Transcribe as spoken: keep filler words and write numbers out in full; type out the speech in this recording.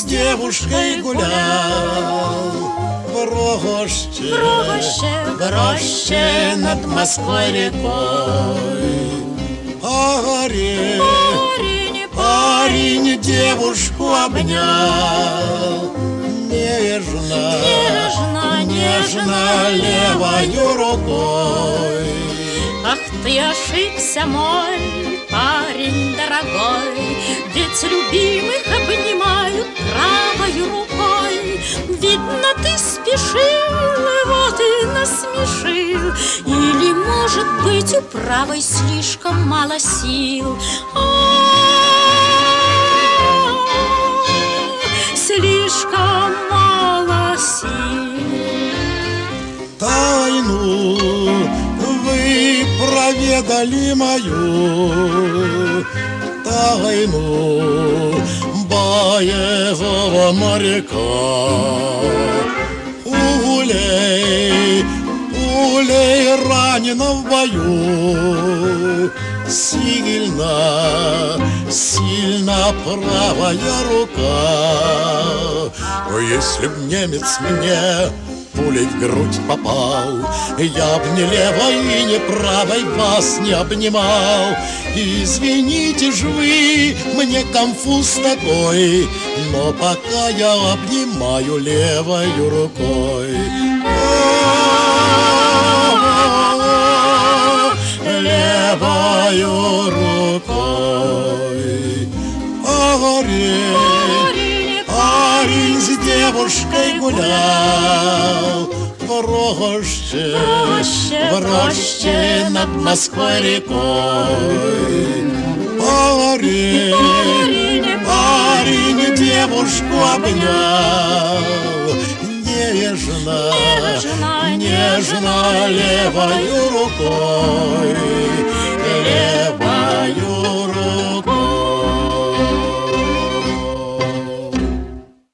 с девушкой гулял. В роще, в роще, в роще над Москвой рекой. Парень, парень, парень девушку обнял. Нежно, нежно, нежно левою рукой. Ах, ты ошибся, мой парень дорогой, ведь любимых обнимают правой рукой. Видно, ты спешил, вот и насмешил, или, может быть, у правой слишком мало сил. Слишком мало сил. Тайну вы проведали мою, тайну боевого моряка. Улей, улей ранена в бою, сильно, сильно правая рука. Если б немец мне пулей в грудь попал, я б ни левой, ни правой вас не обнимал. Извините ж вы, мне конфуз такой, но пока я обнимаю левой рукой. Левою рукой. Парень, парень с девушкой гулял. В роще, в роще над Москвой рекой. Парень, парень девушку обнял. Нежно, Нежно, нежно левою рукой.